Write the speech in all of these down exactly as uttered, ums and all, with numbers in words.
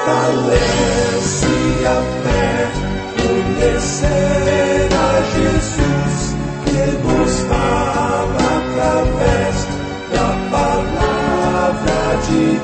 Fortalece a fé, conhecer a Jesus, que nos fala através da palavra de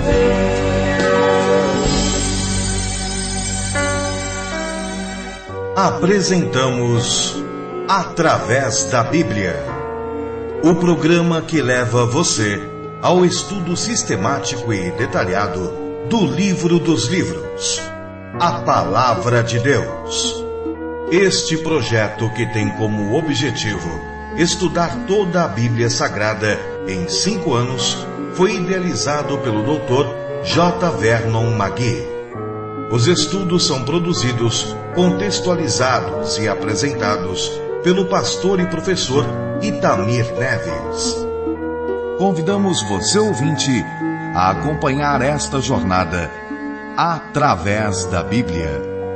Deus. Apresentamos Através da Bíblia, o programa que leva você ao estudo sistemático e detalhado do livro dos livros, a Palavra de Deus. Este projeto, que tem como objetivo estudar toda a Bíblia Sagrada em cinco anos, foi idealizado pelo doutor J. Vernon Magui. Os estudos são produzidos, contextualizados e apresentados pelo pastor e professor Itamir Neves. Convidamos você, ouvinte, a acompanhar esta jornada através da Bíblia.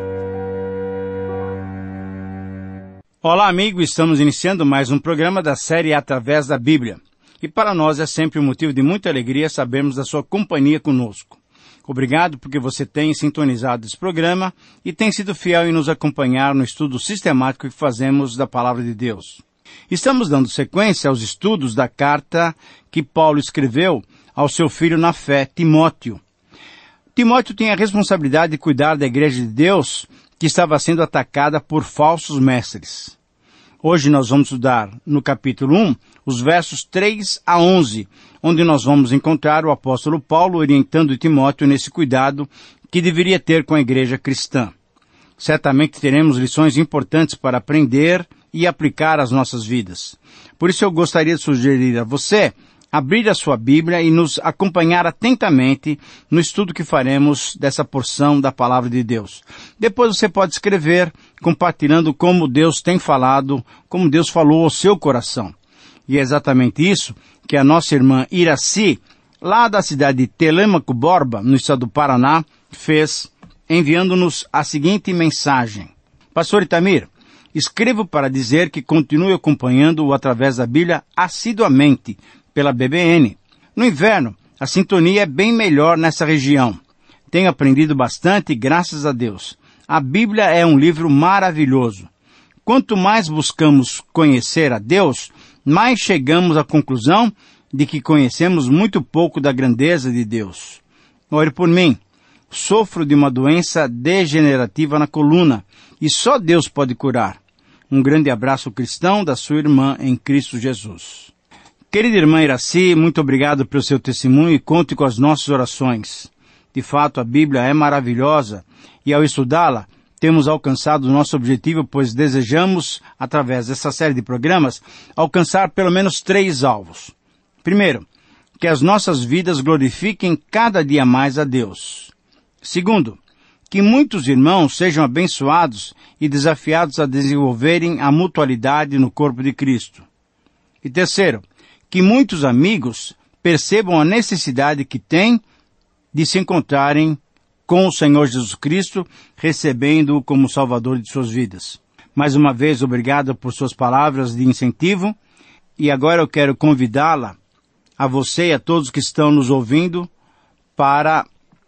Olá, amigo, estamos iniciando mais um programa da série Através da Bíblia. E para nós é sempre um motivo de muita alegria sabermos da sua companhia conosco. Obrigado porque você tem sintonizado esse programa e tem sido fiel em nos acompanhar no estudo sistemático que fazemos da Palavra de Deus. Estamos dando sequência aos estudos da carta que Paulo escreveu ao seu filho na fé, Timóteo. Timóteo tem a responsabilidade de cuidar da igreja de Deus que estava sendo atacada por falsos mestres. Hoje nós vamos estudar no capítulo um, os versos três a onze, onde nós vamos encontrar o apóstolo Paulo orientando Timóteo nesse cuidado que deveria ter com a igreja cristã. Certamente teremos lições importantes para aprender e aplicar às nossas vidas. Por isso eu gostaria de sugerir a você abrir a sua Bíblia e nos acompanhar atentamente no estudo que faremos dessa porção da Palavra de Deus. Depois você pode escrever, compartilhando como Deus tem falado, como Deus falou ao seu coração. E é exatamente isso que a nossa irmã Iraci, lá da cidade de Telêmaco Borba, no estado do Paraná, fez, enviando-nos a seguinte mensagem. Pastor Itamir, escrevo para dizer que continue acompanhando-o através da Bíblia assiduamente, pela B B N. No inverno, a sintonia é bem melhor nessa região. Tenho aprendido bastante, graças a Deus. A Bíblia é um livro maravilhoso. Quanto mais buscamos conhecer a Deus, mais chegamos à conclusão de que conhecemos muito pouco da grandeza de Deus. Ore por mim. Sofro de uma doença degenerativa na coluna e só Deus pode curar. Um grande abraço cristão da sua irmã em Cristo Jesus. Querida irmã Iraci, muito obrigado pelo seu testemunho e conte com as nossas orações. De fato, a Bíblia é maravilhosa e ao estudá-la, temos alcançado o nosso objetivo, pois desejamos, através dessa série de programas, alcançar pelo menos três alvos. Primeiro, que as nossas vidas glorifiquem cada dia mais a Deus. Segundo, que muitos irmãos sejam abençoados e desafiados a desenvolverem a mutualidade no corpo de Cristo. E terceiro, que muitos amigos percebam a necessidade que têm de se encontrarem com o Senhor Jesus Cristo, recebendo-o como Salvador de suas vidas. Mais uma vez, obrigado por suas palavras de incentivo, e agora eu quero convidá-la, a você e a todos que estão nos ouvindo, para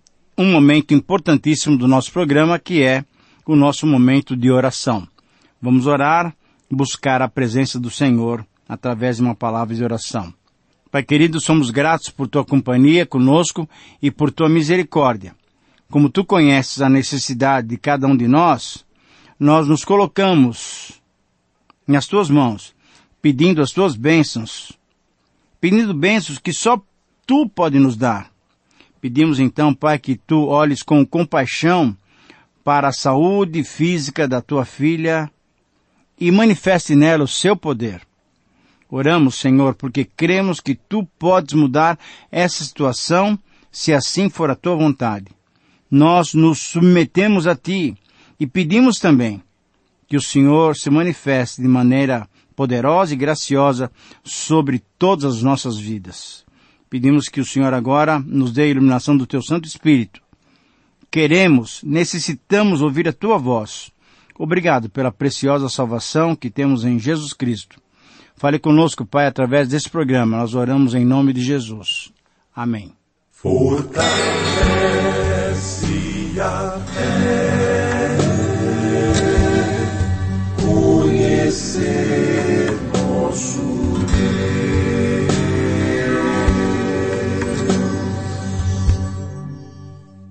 um momento importantíssimo do nosso programa, que é o nosso momento de oração. Vamos orar, buscar a presença do Senhor através de uma palavra de oração. Pai querido, somos gratos por tua companhia conosco e por tua misericórdia. Como tu conheces a necessidade de cada um de nós, nós nos colocamos nas tuas mãos, pedindo as tuas bênçãos, pedindo bênçãos que só tu pode nos dar. Pedimos então, Pai, que tu olhes com compaixão para a saúde física da tua filha e manifeste nela o seu poder. Oramos, Senhor, porque cremos que tu podes mudar essa situação, se assim for a tua vontade. Nós nos submetemos a ti e pedimos também que o Senhor se manifeste de maneira poderosa e graciosa sobre todas as nossas vidas. Pedimos que o Senhor agora nos dê a iluminação do teu Santo Espírito. Queremos, necessitamos ouvir a tua voz. Obrigado pela preciosa salvação que temos em Jesus Cristo. Fale conosco, Pai, através desse programa. Nós oramos em nome de Jesus. Amém. Fortalece a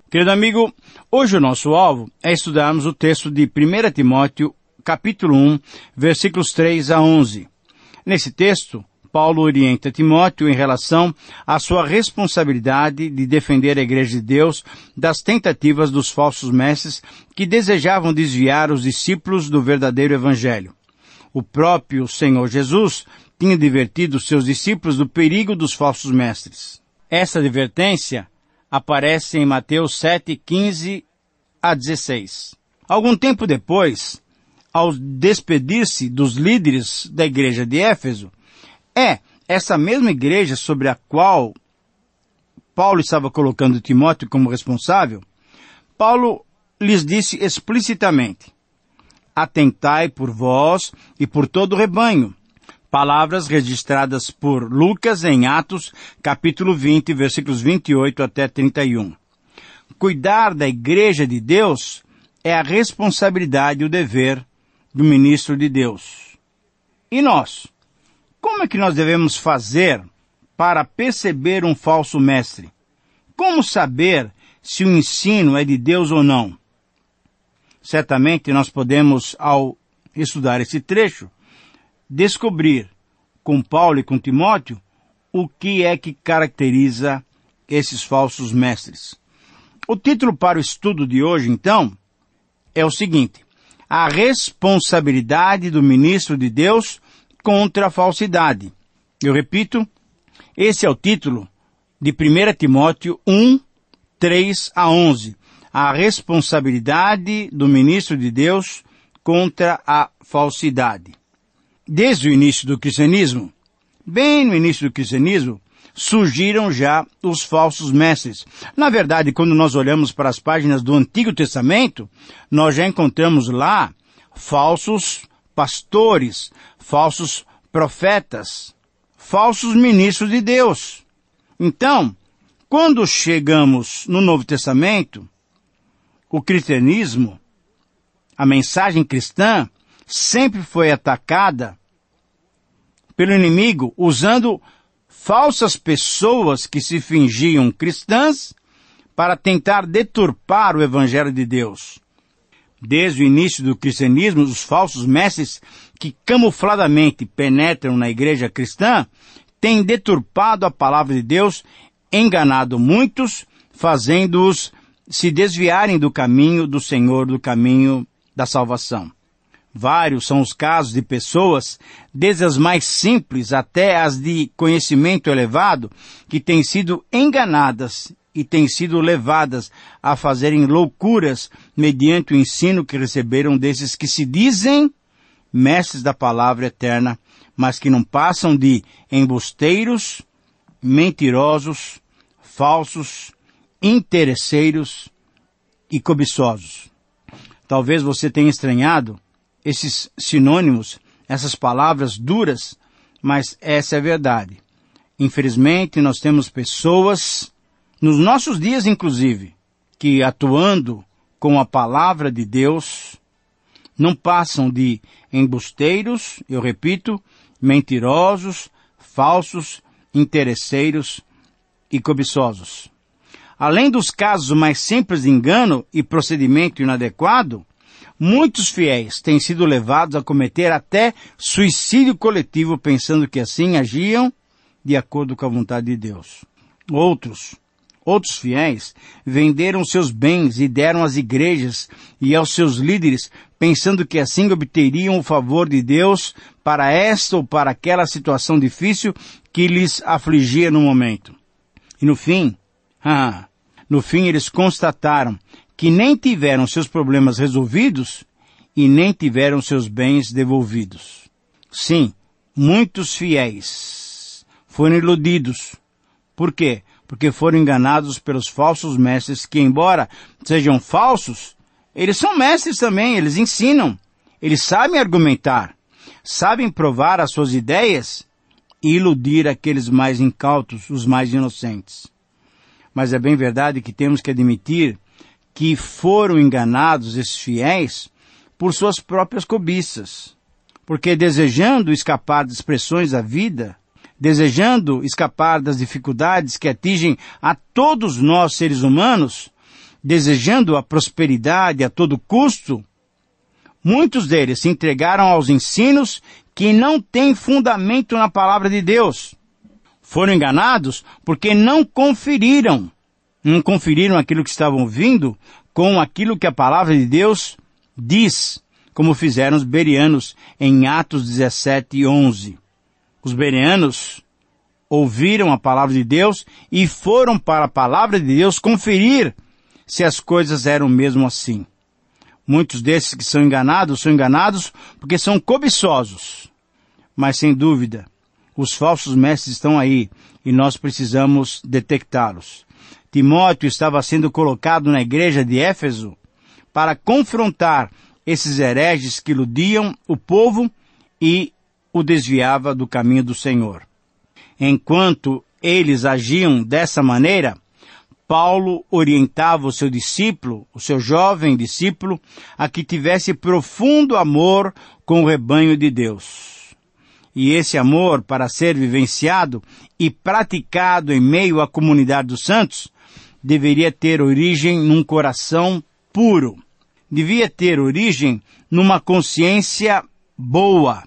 Querido amigo, hoje o nosso alvo é estudarmos o texto de primeira Timóteo, capítulo um, versículos três a onze. Nesse texto, Paulo orienta Timóteo em relação à sua responsabilidade de defender a Igreja de Deus das tentativas dos falsos mestres que desejavam desviar os discípulos do verdadeiro Evangelho. O próprio Senhor Jesus tinha advertido seus discípulos do perigo dos falsos mestres. Essa advertência aparece em Mateus sete, quinze a dezesseis. Algum tempo depois, ao despedir-se dos líderes da igreja de Éfeso, é essa mesma igreja sobre a qual Paulo estava colocando Timóteo como responsável, Paulo lhes disse explicitamente: atentai por vós e por todo o rebanho. Palavras registradas por Lucas em Atos, capítulo vinte, versículos vinte e oito até trinta e um. Cuidar da igreja de Deus é a responsabilidade e o dever do ministro de Deus. E nós? Como é que nós devemos fazer para perceber um falso mestre? Como saber se o ensino é de Deus ou não? Certamente nós podemos, ao estudar esse trecho, descobrir com Paulo e com Timóteo o que é que caracteriza esses falsos mestres. O título para o estudo de hoje, então, é o seguinte: a responsabilidade do ministro de Deus contra a falsidade. Eu repito, esse é o título de primeira Timóteo um, três a onze. A responsabilidade do ministro de Deus contra a falsidade. Desde o início do cristianismo, bem no início do cristianismo, surgiram já os falsos mestres. Na verdade, quando nós olhamos para as páginas do Antigo Testamento, nós já encontramos lá falsos pastores, falsos profetas, falsos ministros de Deus. Então, quando chegamos no Novo Testamento, o cristianismo, a mensagem cristã, sempre foi atacada pelo inimigo usando falsas pessoas que se fingiam cristãs para tentar deturpar o Evangelho de Deus. Desde o início do cristianismo, os falsos mestres que camufladamente penetram na igreja cristã têm deturpado a palavra de Deus, enganado muitos, fazendo-os se desviarem do caminho do Senhor, do caminho da salvação. Vários são os casos de pessoas, desde as mais simples até as de conhecimento elevado, que têm sido enganadas e têm sido levadas a fazerem loucuras mediante o ensino que receberam desses que se dizem mestres da palavra eterna, mas que não passam de embusteiros, mentirosos, falsos, interesseiros e cobiçosos. Talvez você tenha estranhado esses sinônimos, essas palavras duras, mas essa é a verdade. Infelizmente, nós temos pessoas, nos nossos dias inclusive, que atuando com a palavra de Deus, não passam de embusteiros, eu repito, mentirosos, falsos, interesseiros e cobiçosos. Além dos casos mais simples de engano e procedimento inadequado, muitos fiéis têm sido levados a cometer até suicídio coletivo pensando que assim agiam de acordo com a vontade de Deus. Outros, outros fiéis venderam seus bens e deram às igrejas e aos seus líderes pensando que assim obteriam o favor de Deus para esta ou para aquela situação difícil que lhes afligia no momento. E no fim, ah, no fim eles constataram que nem tiveram seus problemas resolvidos e nem tiveram seus bens devolvidos. Sim, muitos fiéis foram iludidos. Por quê? Porque foram enganados pelos falsos mestres que, embora sejam falsos, eles são mestres também, eles ensinam, eles sabem argumentar, sabem provar as suas ideias e iludir aqueles mais incautos, os mais inocentes. Mas é bem verdade que temos que admitir que foram enganados esses fiéis por suas próprias cobiças, porque desejando escapar das pressões da vida, desejando escapar das dificuldades que atingem a todos nós seres humanos, desejando a prosperidade a todo custo, muitos deles se entregaram aos ensinos que não têm fundamento na palavra de Deus. Foram enganados porque não conferiram, não conferiram aquilo que estavam ouvindo com aquilo que a palavra de Deus diz, como fizeram os bereanos em Atos dezessete, onze. Os bereanos ouviram a palavra de Deus e foram para a palavra de Deus conferir se as coisas eram mesmo assim. Muitos desses que são enganados, são enganados porque são cobiçosos. Mas sem dúvida, os falsos mestres estão aí e nós precisamos detectá-los. Timóteo estava sendo colocado na igreja de Éfeso para confrontar esses hereges que iludiam o povo e o desviava do caminho do Senhor. Enquanto eles agiam dessa maneira, Paulo orientava o seu discípulo, o seu jovem discípulo, a que tivesse profundo amor com o rebanho de Deus. E esse amor, para ser vivenciado e praticado em meio à comunidade dos santos, deveria ter origem num coração puro. Devia ter origem numa consciência boa.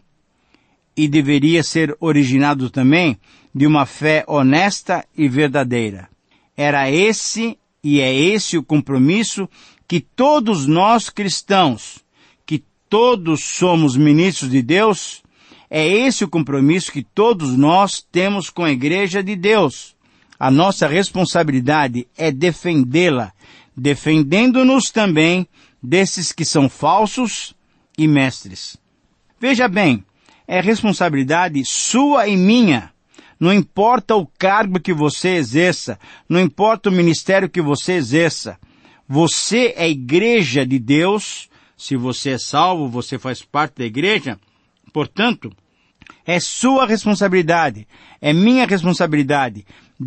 E deveria ser originado também de uma fé honesta e verdadeira. Era esse e é esse o compromisso que todos nós cristãos, que todos somos ministros de Deus, é esse o compromisso que todos nós temos com a Igreja de Deus. A nossa responsabilidade é defendê-la, defendendo-nos também desses que são falsos e mestres. Veja bem, é responsabilidade sua e minha. Não importa o cargo que você exerça, não importa o ministério que você exerça. Você é igreja de Deus. Se você é salvo, você faz parte da igreja. Portanto, é sua responsabilidade, é minha responsabilidade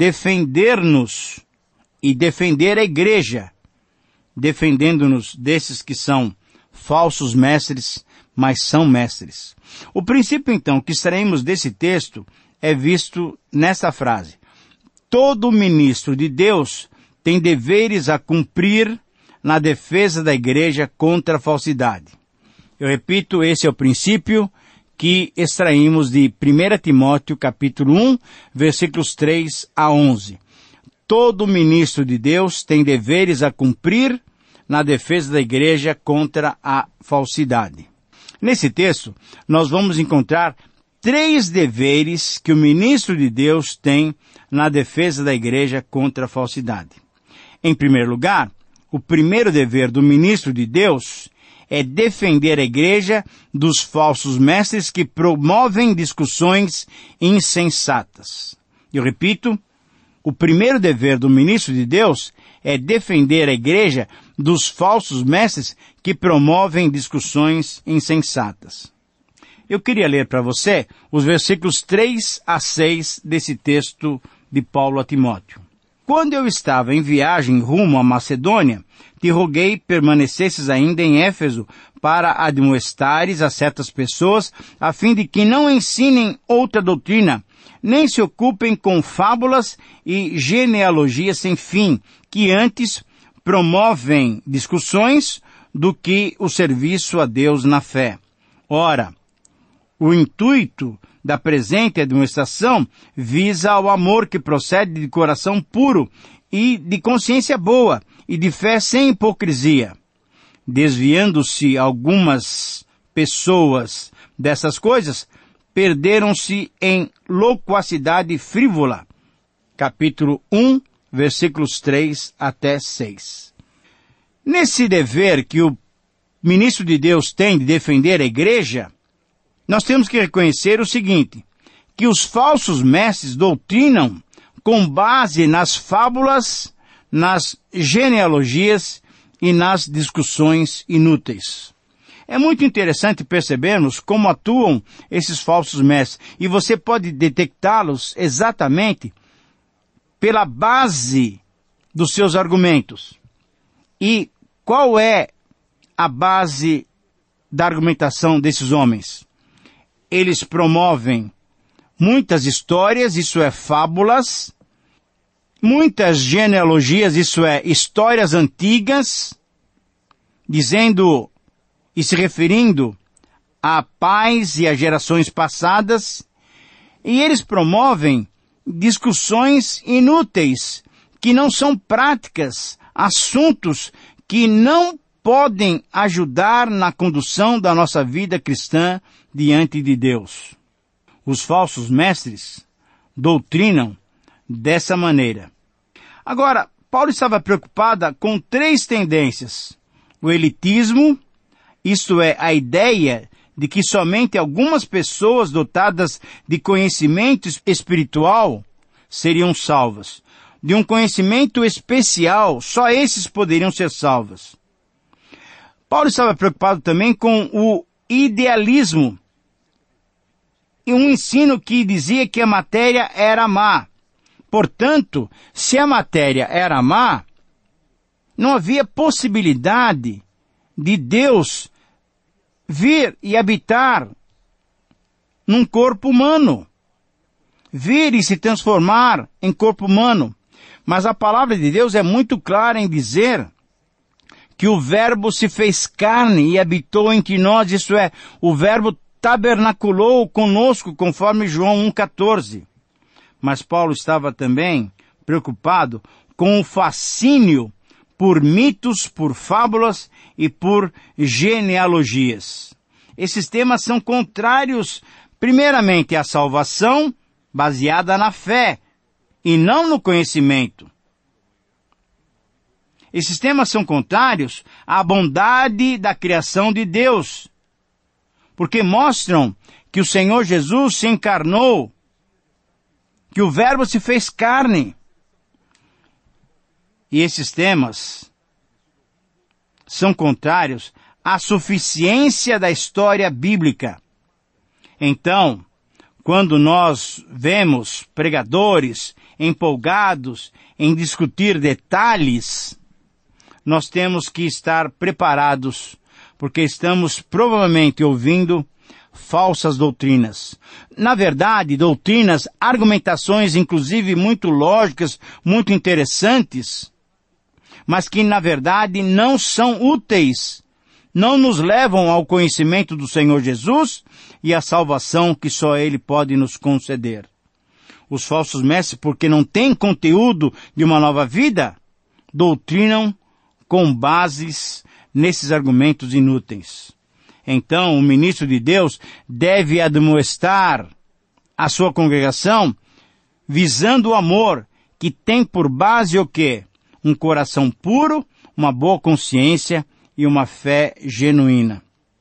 defender-nos e defender a igreja, defendendo-nos desses que são falsos mestres, mas são mestres. O princípio, então, que extraímos desse texto é visto nessa frase. Todo ministro de Deus tem deveres a cumprir na defesa da igreja contra a falsidade. Eu repito, esse é o princípio que extraímos de primeira Timóteo, capítulo um, versículos três a onze. Todo ministro de Deus tem deveres a cumprir na defesa da igreja contra a falsidade. Nesse texto, nós vamos encontrar três deveres que o ministro de Deus tem na defesa da igreja contra a falsidade. Em primeiro lugar, o primeiro dever do ministro de Deus é defender a igreja dos falsos mestres que promovem discussões insensatas. Eu repito, o primeiro dever do ministro de Deus é defender a igreja dos falsos mestres que promovem discussões insensatas. Eu queria ler para você os versículos três a seis desse texto de Paulo a Timóteo. Quando eu estava em viagem rumo à Macedônia, te roguei permanecesses ainda em Éfeso para admoestares a certas pessoas, a fim de que não ensinem outra doutrina, nem se ocupem com fábulas e genealogias sem fim, que antes promovem discussões do que o serviço a Deus na fé. Ora, o intuito da presente admoestação visa ao amor que procede de coração puro e de consciência boa e de fé sem hipocrisia. Desviando-se algumas pessoas dessas coisas, perderam-se em loquacidade frívola. Capítulo um, versículos três até seis. Nesse dever que o ministro de Deus tem de defender a igreja, nós temos que reconhecer o seguinte, que os falsos mestres doutrinam com base nas fábulas, nas genealogias e nas discussões inúteis. É muito interessante percebermos como atuam esses falsos mestres, e você pode detectá-los exatamente pela base dos seus argumentos. E qual é a base da argumentação desses homens? Eles promovem muitas histórias, isso é, fábulas, muitas genealogias, isso é, histórias antigas, dizendo e se referindo a pais e a gerações passadas, e eles promovem discussões inúteis, que não são práticas, assuntos que não podem ajudar na condução da nossa vida cristã diante de Deus. Os falsos mestres doutrinam dessa maneira. Agora, Paulo estava preocupada com três tendências. O elitismo, isto é, a ideia de que somente algumas pessoas dotadas de conhecimento espiritual seriam salvas. De um conhecimento especial, só esses poderiam ser salvos. Paulo estava preocupado também com o idealismo, e um ensino que dizia que a matéria era má. Portanto, se a matéria era má, não havia possibilidade de Deus vir e habitar num corpo humano, vir e se transformar em corpo humano. Mas a palavra de Deus é muito clara em dizer que o Verbo se fez carne e habitou entre nós, isso é, o Verbo tabernaculou conosco, conforme João um, catorze. Mas Paulo estava também preocupado com o fascínio por mitos, por fábulas e por genealogias. Esses temas são contrários, primeiramente, à salvação baseada na fé e não no conhecimento. Esses temas são contrários à bondade da criação de Deus, porque mostram que o Senhor Jesus se encarnou, que o Verbo se fez carne. E esses temas são contrários à suficiência da história bíblica. Então, quando nós vemos pregadores empolgados em discutir detalhes, nós temos que estar preparados, porque estamos provavelmente ouvindo falsas doutrinas. Na verdade, doutrinas, argumentações, inclusive muito lógicas, muito interessantes, mas que na verdade não são úteis, não nos levam ao conhecimento do Senhor Jesus e à salvação que só Ele pode nos conceder. Os falsos mestres, porque não têm conteúdo de uma nova vida, doutrinam com bases nesses argumentos inúteis. Então, o ministro de Deus deve admoestar a sua congregação visando o amor que tem por base o quê? Um coração puro, uma boa consciência e uma fé genuína.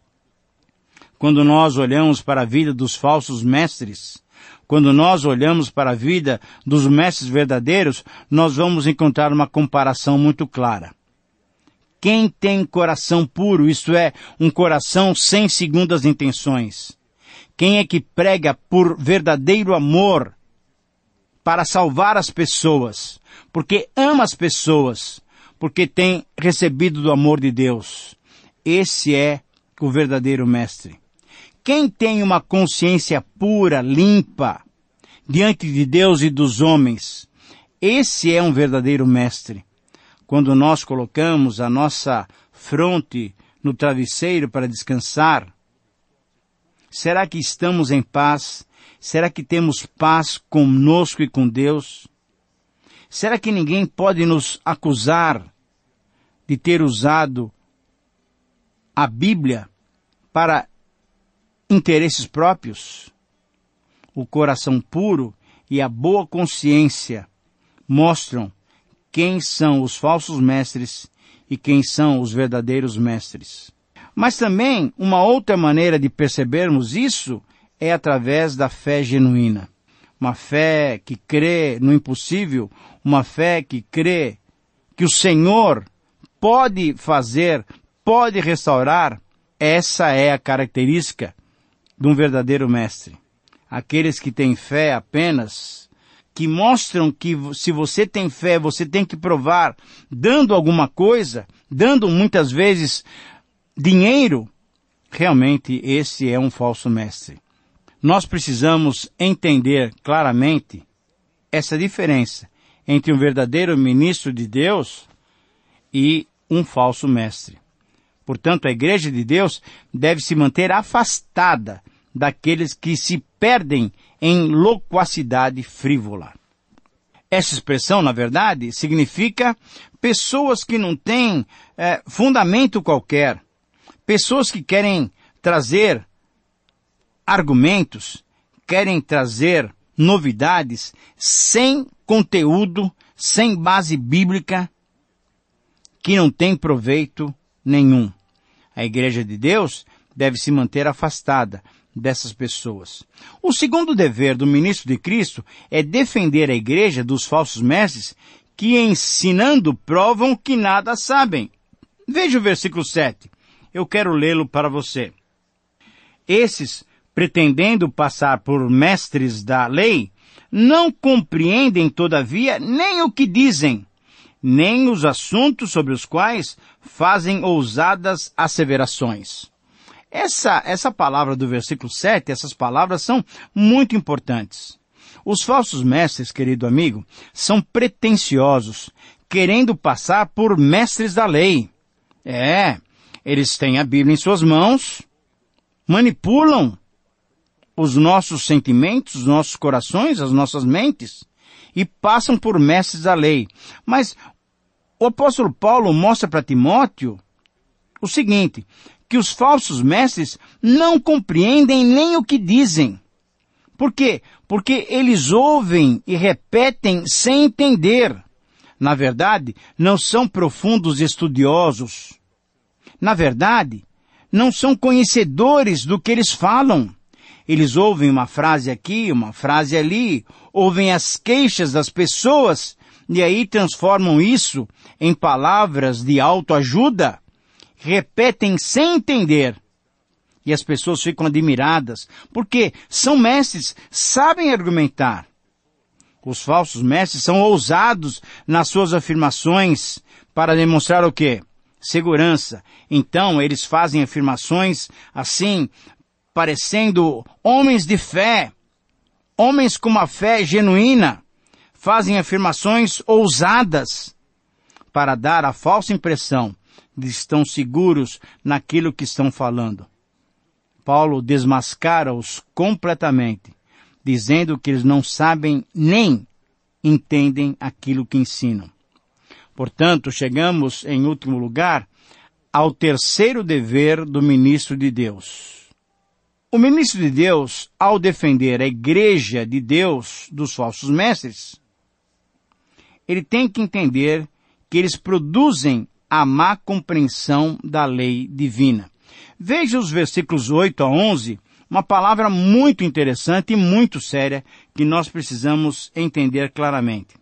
Quando nós olhamos para a vida dos falsos mestres, quando nós olhamos para a vida dos mestres verdadeiros, nós vamos encontrar uma comparação muito clara. Quem tem coração puro, isto é, um coração sem segundas intenções? Quem é que prega por verdadeiro amor para salvar as pessoas? Porque ama as pessoas, porque tem recebido do amor de Deus. Esse é o verdadeiro mestre. Quem tem uma consciência pura, limpa, diante de Deus e dos homens, esse é um verdadeiro mestre. Quando nós colocamos a nossa fronte no travesseiro para descansar, será que estamos em paz? Será que temos paz conosco e com Deus? Será que ninguém pode nos acusar de ter usado a Bíblia para interesses próprios? O coração puro e a boa consciência mostram quem são os falsos mestres e quem são os verdadeiros mestres. Mas também, uma outra maneira de percebermos isso é através da fé genuína. Uma fé que crê no impossível, uma fé que crê que o Senhor pode fazer, pode restaurar. Essa é a característica de um verdadeiro mestre. Aqueles que têm fé apenas, que mostram que se você tem fé, você tem que provar, dando alguma coisa, dando muitas vezes dinheiro, realmente esse é um falso mestre. Nós precisamos entender claramente essa diferença entre um verdadeiro ministro de Deus e um falso mestre. Portanto, a Igreja de Deus deve se manter afastada daqueles que se perdem em loquacidade frívola. Essa expressão, na verdade, significa pessoas que não têm é, fundamento qualquer, pessoas que querem trazer argumentos, querem trazer novidades sem conteúdo, sem base bíblica, que não tem proveito nenhum. A Igreja de Deus deve se manter afastada dessas pessoas. O segundo dever do ministro de Cristo é defender a Igreja dos falsos mestres que, ensinando, provam que nada sabem. Veja o versículo sete. Eu quero lê-lo para você. Esses, pretendendo passar por mestres da lei, não compreendem, todavia, nem o que dizem, nem os assuntos sobre os quais fazem ousadas asseverações. Essa, essa palavra do versículo sete, essas palavras são muito importantes. Os falsos mestres, querido amigo, são pretensiosos, querendo passar por mestres da lei. É, eles têm a Bíblia em suas mãos, manipulam os nossos sentimentos, os nossos corações, as nossas mentes, e passam por mestres da lei. Mas o apóstolo Paulo mostra para Timóteo o seguinte, que os falsos mestres não compreendem nem o que dizem. Por quê? Porque eles ouvem e repetem sem entender. Na verdade, não são profundos estudiosos. Na verdade, não são conhecedores do que eles falam. Eles ouvem uma frase aqui, uma frase ali, ouvem as queixas das pessoas e aí transformam isso em palavras de autoajuda. Repetem sem entender. E as pessoas ficam admiradas, porque são mestres, sabem argumentar. Os falsos mestres são ousados nas suas afirmações para demonstrar o quê? Segurança. Então, eles fazem afirmações assim, parecendo homens de fé, homens com uma fé genuína, fazem afirmações ousadas para dar a falsa impressão de que estão seguros naquilo que estão falando. Paulo desmascara-os completamente, dizendo que eles não sabem nem entendem aquilo que ensinam. Portanto, chegamos, em último lugar, ao terceiro dever do ministro de Deus. O ministro de Deus, ao defender a Igreja de Deus dos falsos mestres, ele tem que entender que eles produzem a má compreensão da lei divina. Veja os versículos oito a onze, uma palavra muito interessante e muito séria que nós precisamos entender claramente.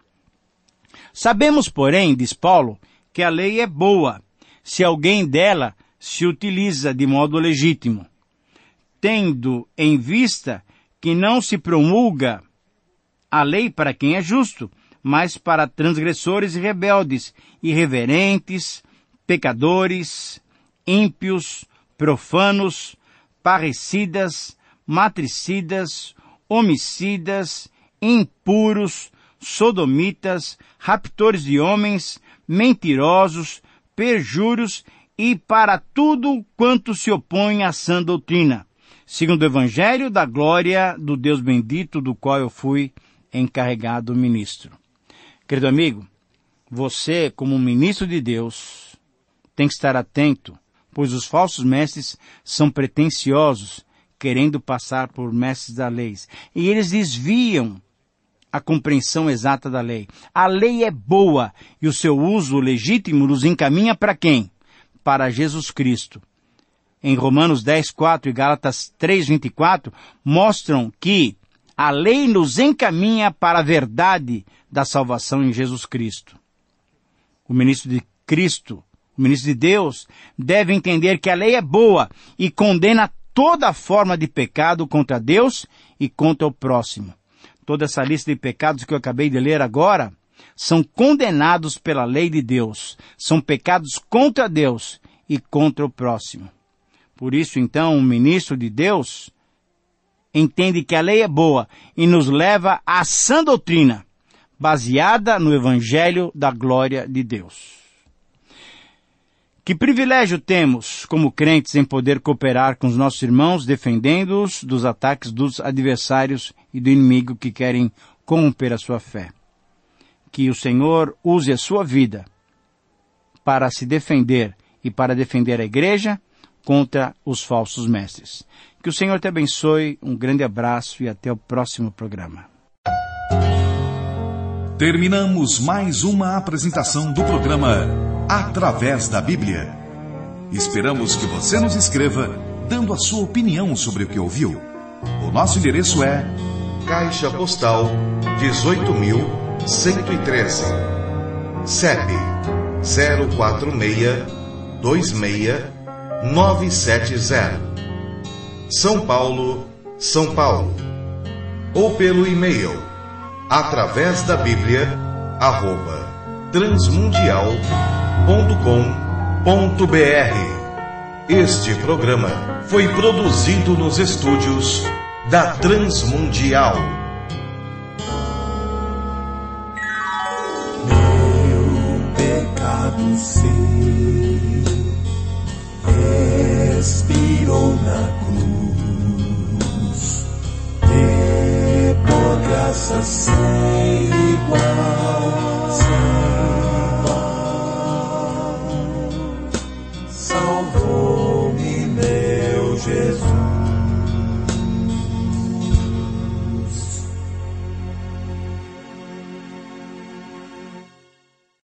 Sabemos, porém, diz Paulo, que a lei é boa, se alguém dela se utiliza de modo legítimo, tendo em vista que não se promulga a lei para quem é justo, mas para transgressores e rebeldes, irreverentes, pecadores, ímpios, profanos, parricidas, matricidas, homicidas, impuros, sodomitas, raptores de homens, mentirosos, perjúrios e para tudo quanto se opõe à sã doutrina, segundo o Evangelho da glória do Deus bendito, do qual eu fui encarregado ministro. Querido amigo, você, como ministro de Deus, tem que estar atento, pois os falsos mestres são pretensiosos, querendo passar por mestres da lei. E eles desviam a compreensão exata da lei. A lei é boa e o seu uso legítimo nos encaminha para quem? Para Jesus Cristo. Em Romanos dez, quatro e Gálatas três, vinte e quatro, mostram que a lei nos encaminha para a verdade da salvação em Jesus Cristo. O ministro de Cristo, o ministro de Deus, deve entender que a lei é boa e condena toda forma de pecado contra Deus e contra o próximo. Toda essa lista de pecados que eu acabei de ler agora são condenados pela lei de Deus. São pecados contra Deus e contra o próximo. Por isso, então, o ministro de Deus entende que a lei é boa e nos leva à sã doutrina, baseada no Evangelho da glória de Deus. Que privilégio temos, como crentes, em poder cooperar com os nossos irmãos, defendendo-os dos ataques dos adversários e do inimigo que querem corromper a sua fé. Que o Senhor use a sua vida para se defender e para defender a igreja contra os falsos mestres. Que o Senhor te abençoe, um grande abraço e até o próximo programa. Terminamos mais uma apresentação do programa Através da Bíblia. Esperamos que você nos escreva dando a sua opinião sobre o que ouviu. O nosso endereço é Caixa Postal dezoito mil cento e treze, C E P zero quatro seis dois seis nove sete zero, São Paulo, São Paulo. Ou pelo e-mail através da Bíblia arroba transmundial ponto com ponto br. Este programa foi produzido nos estúdios da Transmundial. Meu pecado sei.